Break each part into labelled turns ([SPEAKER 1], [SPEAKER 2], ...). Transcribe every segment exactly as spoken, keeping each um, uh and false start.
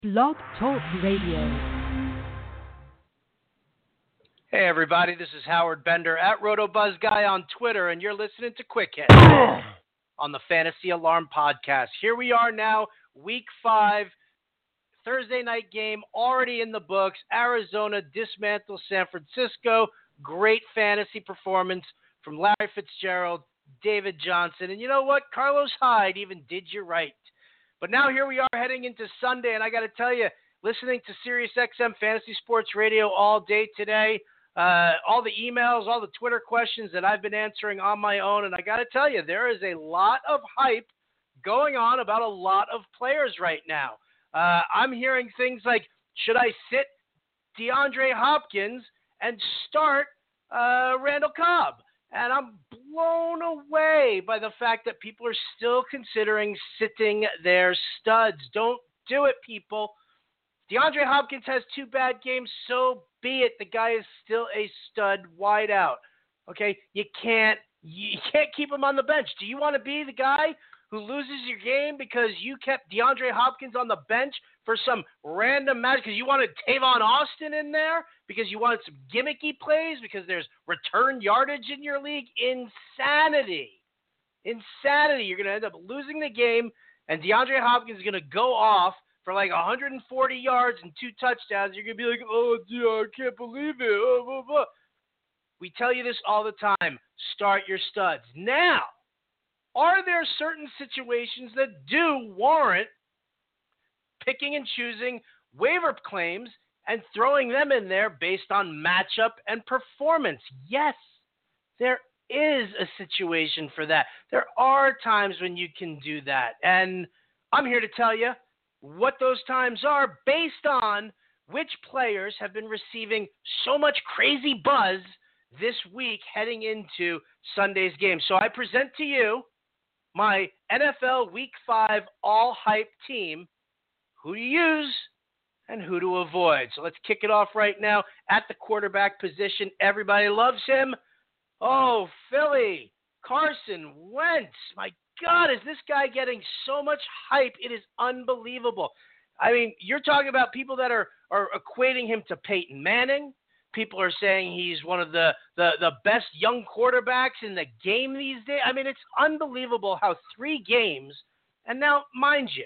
[SPEAKER 1] Blog Talk Radio.
[SPEAKER 2] Hey everybody, this is Howard Bender at RotoBuzzGuy on Twitter, and you're listening to Quick Hit on the Fantasy Alarm Podcast. Here we are now, week five, Thursday night game already in the books. Arizona dismantles San Francisco. Great fantasy performance from Larry Fitzgerald, David Johnson, and you know what? Carlos Hyde even did you right. But now here we are heading into Sunday, and I got to tell you, listening to SiriusXM Fantasy Sports Radio all day today, uh, all the emails, all the Twitter questions that I've been answering on my own, and I got to tell you, there is a lot of hype going on about a lot of players right now. Uh, I'm hearing things like, should I sit DeAndre Hopkins and start uh, Randall Cobb? And I'm blown away by the fact that people are still considering sitting their studs. Don't do it, people. DeAndre Hopkins has two bad games, so be it. The guy is still a stud wideout. Okay, you can't you can't keep him on the bench. Do you want to be the guy who loses your game because you kept DeAndre Hopkins on the bench for some random match because you wanted Tavon Austin in there, because you wanted some gimmicky plays, because there's return yardage in your league? Insanity. Insanity. You're going to end up losing the game, and DeAndre Hopkins is going to go off for like one hundred forty yards and two touchdowns. You're going to be like, oh, dear, I can't believe it. Oh, blah, blah. We tell you this all the time. Start your studs. Now, are there certain situations that do warrant picking and choosing waiver claims and throwing them in there based on matchup and performance? Yes, there is a situation for that. There are times when you can do that. And I'm here to tell you what those times are based on which players have been receiving so much crazy buzz this week heading into Sunday's game. So I present to you my N F L Week five all-hype team, who to use and who to avoid. So let's kick it off right now at the quarterback position. Everybody loves him. Oh, Philly, Carson Wentz. My God, is this guy getting so much hype? It is unbelievable. I mean, you're talking about people that are, are equating him to Peyton Manning. People are saying he's one of the, the, the best young quarterbacks in the game these days. I mean, it's unbelievable how three games, and now, mind you,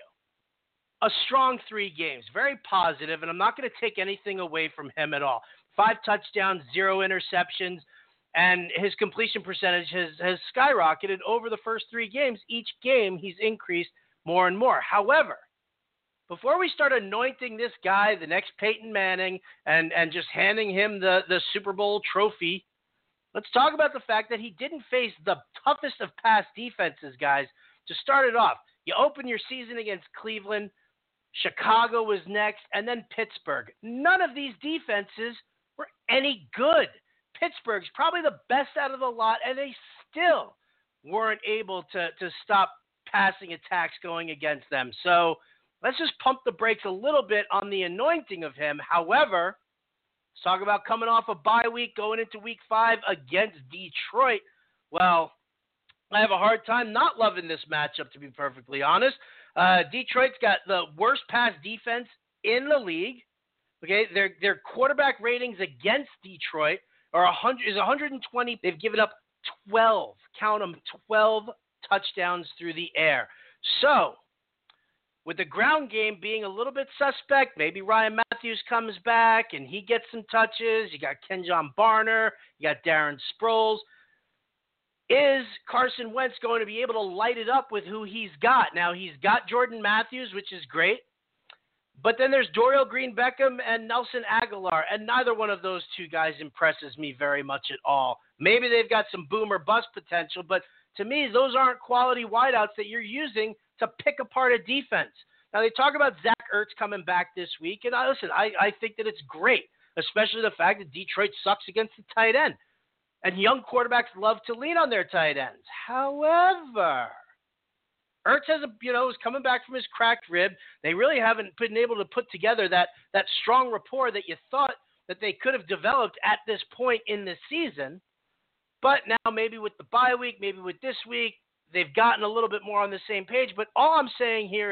[SPEAKER 2] a strong three games, very positive, and I'm not going to take anything away from him at all. Five touchdowns, zero interceptions, and his completion percentage has, has skyrocketed over the first three games. Each game, he's increased more and more. However, before we start anointing this guy the next Peyton Manning and, and just handing him the, the Super Bowl trophy, let's talk about the fact that he didn't face the toughest of past defenses, guys, to start it off. You open your season against Cleveland, Chicago was next, and then Pittsburgh. None of these defenses were any good. Pittsburgh's probably the best out of the lot, and they still weren't able to, to stop passing attacks going against them. So let's just pump the brakes a little bit on the anointing of him. However, let's talk about coming off a bye week, going into week five against Detroit. Well, I have a hard time not loving this matchup, to be perfectly honest. Uh, Detroit's got the worst pass defense in the league. Okay, their their quarterback ratings against Detroit are one hundred is one hundred twenty. They've given up twelve, count them, twelve touchdowns through the air. So, with the ground game being a little bit suspect, maybe Ryan Matthews comes back and he gets some touches. You got Kenjon Barner, you got Darren Sproles. Is Carson Wentz going to be able to light it up with who he's got? Now, he's got Jordan Matthews, which is great. But then there's Dorial Green-Beckham and Nelson Aguilar, and neither one of those two guys impresses me very much at all. Maybe they've got some boom or bust potential, but to me, those aren't quality wideouts that you're using to pick apart a defense. Now, they talk about Zach Ertz coming back this week, and I, listen, I, I think that it's great, especially the fact that Detroit sucks against the tight end. And young quarterbacks love to lean on their tight ends. However, Ertz has a, you know, is coming back from his cracked rib. They really haven't been able to put together that that strong rapport that you thought that they could have developed at this point in the season. But now maybe with the bye week, maybe with this week, they've gotten a little bit more on the same page. But all I'm saying here is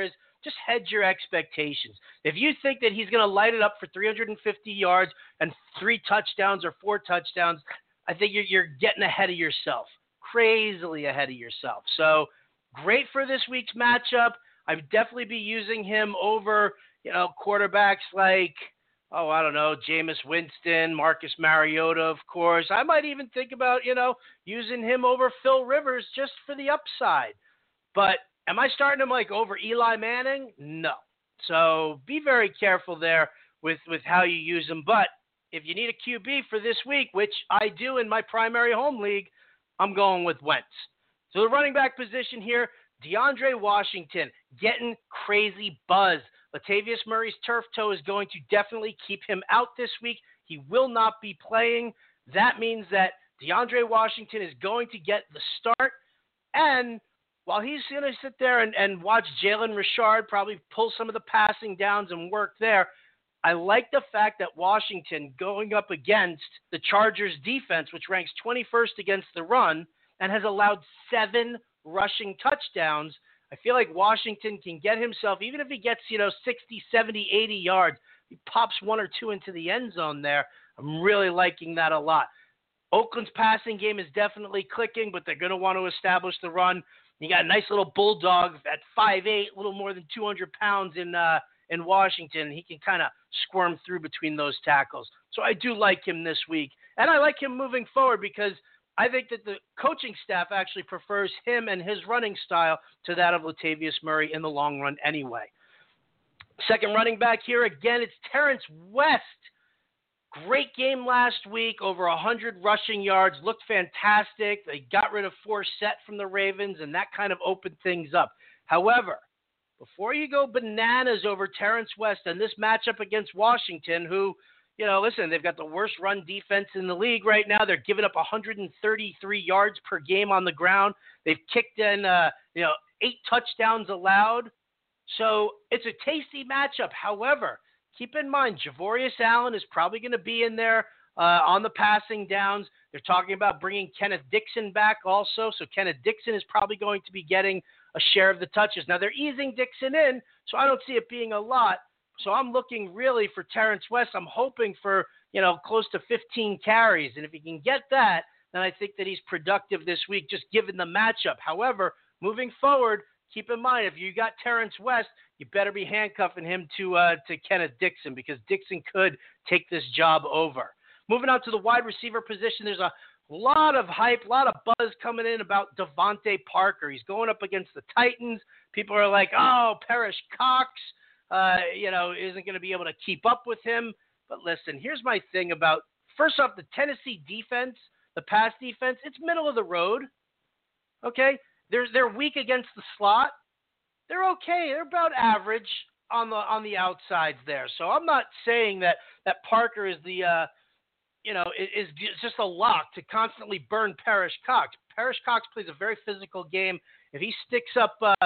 [SPEAKER 2] just hedge your expectations. If you think that he's going to light it up for three hundred fifty yards and three touchdowns or four touchdowns, I think you're, you're getting ahead of yourself, crazily ahead of yourself. So great for this week's matchup. I'd definitely be using him over, you know, quarterbacks like, oh, I don't know, Jameis Winston, Marcus Mariota, of course. I might even think about, you know, using him over Phil Rivers just for the upside. But am I starting him like over Eli Manning? No. So be very careful there with, with how you use him. But if you need a Q B for this week, which I do in my primary home league, I'm going with Wentz. So the running back position here, DeAndre Washington getting crazy buzz. Latavius Murray's turf toe is going to definitely keep him out this week. He will not be playing. That means that DeAndre Washington is going to get the start. And while he's going to sit there and, and watch Jalen Richard probably pull some of the passing downs and work there, I like the fact that Washington going up against the Chargers defense, which ranks twenty-first against the run and has allowed seven rushing touchdowns. I feel like Washington can get himself, even if he gets, you know, sixty, seventy, eighty yards, he pops one or two into the end zone there. I'm really liking that a lot. Oakland's passing game is definitely clicking, but they're going to want to establish the run. You got a nice little bulldog at five eight, a little more than two hundred pounds in uh, in Washington. He can kind of squirm through between those tackles. So I do like him this week. And I like him moving forward because I think that the coaching staff actually prefers him and his running style to that of Latavius Murray in the long run anyway. Second running back here, again, it's Terrence West. Great game last week, over one hundred rushing yards, looked fantastic. They got rid of Forsett from the Ravens, and that kind of opened things up. However, before you go bananas over Terrence West and this matchup against Washington, who, you know, listen, they've got the worst run defense in the league right now. They're giving up one hundred thirty-three yards per game on the ground. They've kicked in, uh, you know, eight touchdowns allowed. So it's a tasty matchup. However, keep in mind, Javorius Allen is probably going to be in there uh, on the passing downs. They're talking about bringing Kenneth Dixon back also. So Kenneth Dixon is probably going to be getting a share of the touches. Now, they're easing Dixon in, so I don't see it being a lot. So I'm looking really for Terrence West. I'm hoping for, you know, close to fifteen carries. And if he can get that, then I think that he's productive this week, just given the matchup. However, moving forward, keep in mind, if you got Terrence West, you better be handcuffing him to uh, to Kenneth Dixon because Dixon could take this job over. Moving on to the wide receiver position, there's a lot of hype, a lot of buzz coming in about Devontae Parker. He's going up against the Titans. People are like, oh, Parrish Cox, uh, you know, isn't going to be able to keep up with him. But listen, here's my thing about, first off, the Tennessee defense, the pass defense, it's middle of the road. Okay? They're, they're weak against the slot. They're okay. They're about average on the on the outsides there. So I'm not saying that, that Parker is the, uh, you know, is, is just a lock to constantly burn Parrish Cox. Parrish Cox plays a very physical game. If he sticks up uh,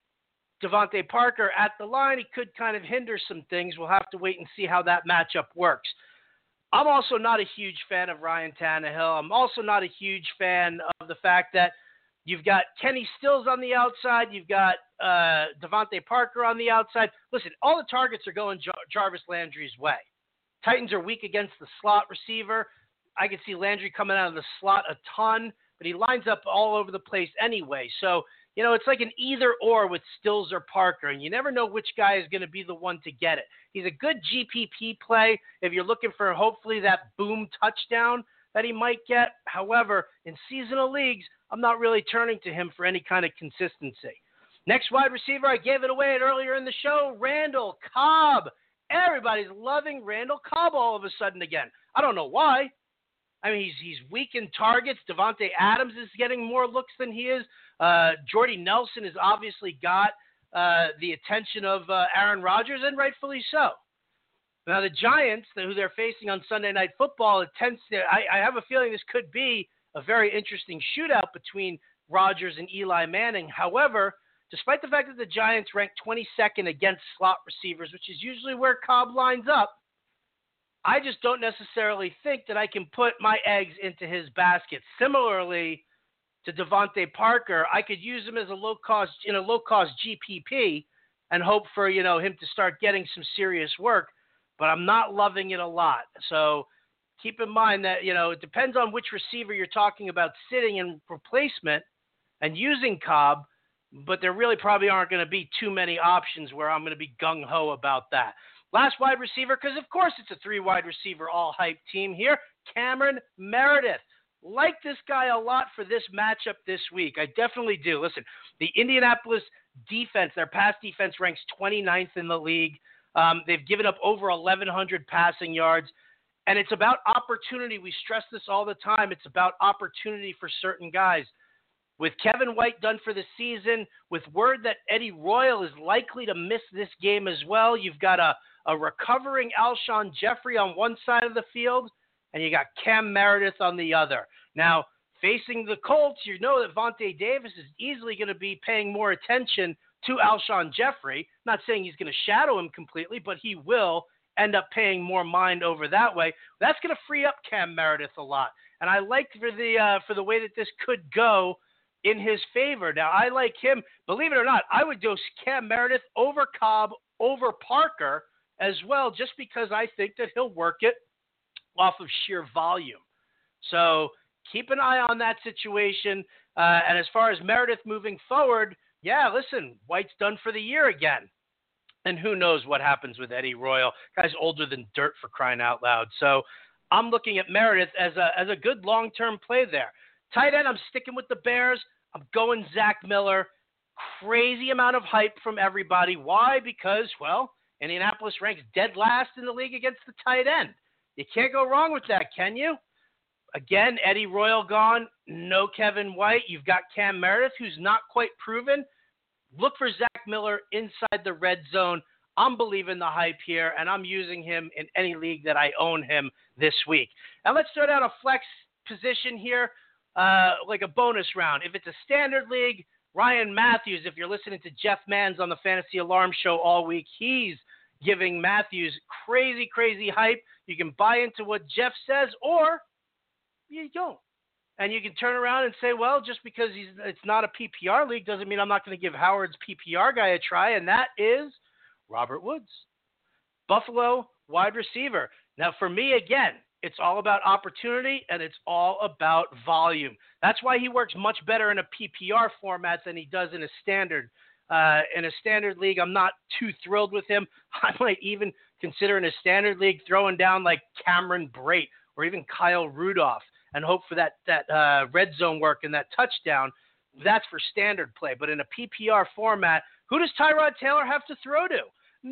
[SPEAKER 2] Devontae Parker at the line, he could kind of hinder some things. We'll have to wait and see how that matchup works. I'm also not a huge fan of Ryan Tannehill. I'm also not a huge fan of the fact that you've got Kenny Stills on the outside. You've got uh, Devontae Parker on the outside. Listen, all the targets are going Jar- Jarvis Landry's way. Titans are weak against the slot receiver. I can see Landry coming out of the slot a ton, but he lines up all over the place anyway. So, you know, it's like an either or with Stills or Parker, and you never know which guy is going to be the one to get it. He's a good G P P play if you're looking for hopefully that boom touchdown that he might get. However, in seasonal leagues, I'm not really turning to him for any kind of consistency. Next wide receiver, I gave it away earlier in the show, Randall Cobb. Everybody's loving Randall Cobb all of a sudden again. I don't know why. I mean, he's he's weak in targets. Devontae Adams is getting more looks than he is. Uh, Jordy Nelson has obviously got uh, the attention of uh, Aaron Rodgers, and rightfully so. Now, the Giants, who they're facing on Sunday Night Football, it tends to, I, I have a feeling this could be a very interesting shootout between Rodgers and Eli Manning. However, despite the fact that the Giants rank twenty-second against slot receivers, which is usually where Cobb lines up, I just don't necessarily think that I can put my eggs into his basket. Similarly to Devontae Parker, I could use him as a low-cost in a low-cost G P P and hope for, you know, him to start getting some serious work, but I'm not loving it a lot. So keep in mind that, you know, it depends on which receiver you're talking about sitting in replacement and using Cobb, but there really probably aren't going to be too many options where I'm going to be gung-ho about that. Last wide receiver, because of course it's a three-wide receiver all-hype team here, Cameron Meredith. Like this guy a lot for this matchup this week. I definitely do. Listen, the Indianapolis defense, their pass defense ranks twenty-ninth in the league. Um, they've given up over eleven hundred passing yards. And it's about opportunity. We stress this all the time. It's about opportunity for certain guys. With Kevin White done for the season, with word that Eddie Royal is likely to miss this game as well, you've got a, a recovering Alshon Jeffrey on one side of the field, and you got Cam Meredith on the other. Now, facing the Colts, you know that Vontae Davis is easily going to be paying more attention to Alshon Jeffrey. Not saying he's going to shadow him completely, but he will end up paying more mind over that way. That's going to free up Cam Meredith a lot. And I like for the uh, for the way that this could go in his favor. Now, I like him. Believe it or not, I would go Cam Meredith over Cobb, over Parker as well, just because I think that he'll work it off of sheer volume. So keep an eye on that situation. Uh, and as far as Meredith moving forward, yeah, listen, White's done for the year again. And who knows what happens with Eddie Royal. Guy's older than dirt, for crying out loud. So I'm looking at Meredith as a as a good long-term play there. Tight end, I'm sticking with the Bears. I'm going Zach Miller. Crazy amount of hype from everybody. Why? Because, well, Indianapolis ranks dead last in the league against the tight end. You can't go wrong with that, can you? Again, Eddie Royal gone. No Kevin White. You've got Cam Meredith, who's not quite proven. Look for Zach Miller inside the red zone. I'm believing the hype here, and I'm using him in any league that I own him this week. Now let's start out a flex position here, uh, like a bonus round. If it's a standard league, Ryan Matthews, if you're listening to Jeff Mans on the Fantasy Alarm Show all week, he's giving Matthews crazy, crazy hype. You can buy into what Jeff says, or you don't. And you can turn around and say, well, just because he's, it's not a P P R league doesn't mean I'm not going to give Howard's P P R guy a try, and that is Robert Woods, Buffalo wide receiver. Now, for me, again, it's all about opportunity, and it's all about volume. That's why he works much better in a P P R format than he does in a standard. Uh, in a standard league, I'm not too thrilled with him. I might even consider in a standard league throwing down like Cameron Brate or even Kyle Rudolph, and hope for that that uh, red zone work and that touchdown. That's for standard play. But in a P P R format, who does Tyrod Taylor have to throw to?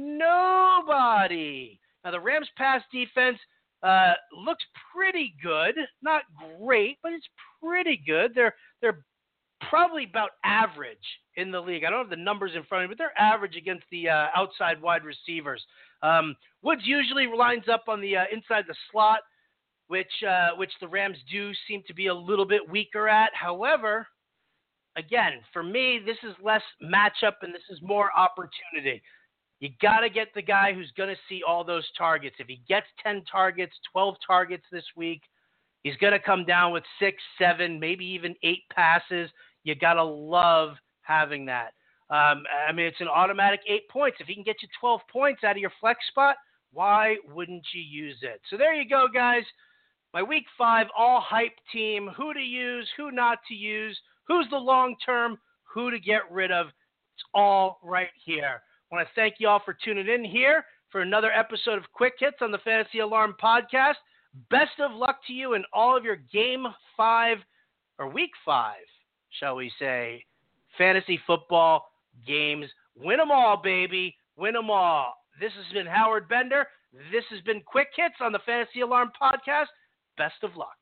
[SPEAKER 2] Nobody. Now, the Rams' pass defense uh, looks pretty good. Not great, but it's pretty good. They're they're probably about average in the league. I don't have the numbers in front of me, but they're average against the uh, outside wide receivers. Um, Woods usually lines up on the uh, inside the slot, which uh, which the Rams do seem to be a little bit weaker at. However, again, for me, this is less matchup and this is more opportunity. You got to get the guy who's going to see all those targets. If he gets ten targets, twelve targets this week, he's going to come down with six, seven, maybe even eight passes. You got to love having that. Um, I mean, it's an automatic eight points. If he can get you twelve points out of your flex spot, why wouldn't you use it? So there you go, guys. My week five all hype team, who to use, who not to use, who's the long term, who to get rid of. It's all right here. I want to thank you all for tuning in here for another episode of Quick Hits on the Fantasy Alarm Podcast. Best of luck to you in all of your game five or week five, shall we say, fantasy football games. Win them all, baby. Win them all. This has been Howard Bender. This has been Quick Hits on the Fantasy Alarm Podcast. Best of luck.